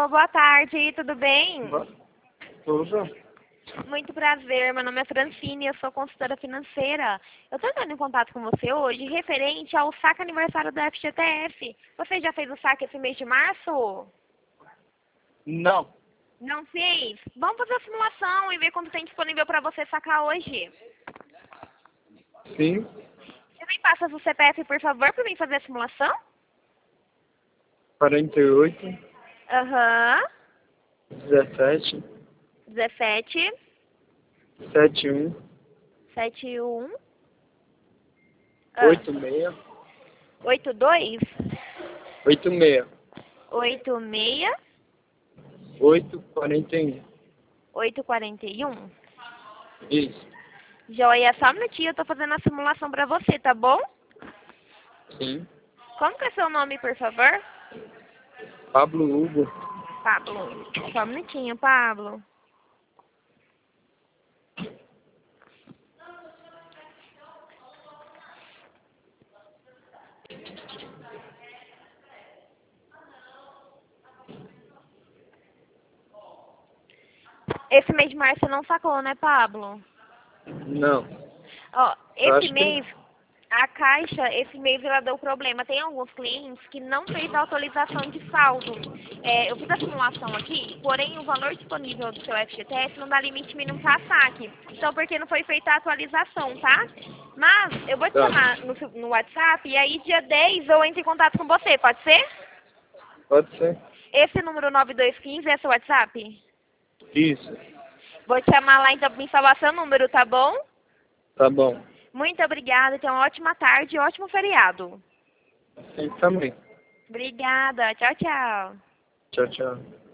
Alô, boa tarde, tudo bem? Tudo? Muito prazer, meu nome é Francine, eu sou consultora financeira. Eu estou entrando em contato com você hoje referente ao saque aniversário do FGTS. Você já fez o saque esse mês de março? Não. Não fez? Vamos fazer a simulação e ver quanto tem disponível para você sacar hoje. Sim. Você me passa o CPF, por favor, para mim fazer a simulação? 48, Aham. 17, 17, 71, 71, 86, 82, 86, 86, 841. 841. Isso. Joia, só um minutinho, eu tô fazendo a simulação pra você, tá bom? Sim. Como que é seu nome, por favor? Pablo Hugo. Pablo. Só um minutinho, Pablo. Esse mês de março você não sacou, né, Pablo? Não. Ó, Eu esse acho que mês, a Caixa, esse mês ela deu problema. Tem alguns clientes que não fez a atualização de saldo. Eu fiz a simulação aqui, porém o valor disponível do seu FGTS não dá limite mínimo para saque. Então, porque não foi feita a atualização, tá? Mas eu vou te tá. chamar no WhatsApp e aí dia 10 eu entro em contato com você, pode ser? Pode ser. Esse número 9215 é seu WhatsApp? Isso. Vou te chamar lá então para me salvar seu número, tá bom? Tá bom. Muito obrigada, tenha uma ótima tarde e ótimo feriado. Sim, também. Obrigada, tchau, tchau. Tchau, tchau.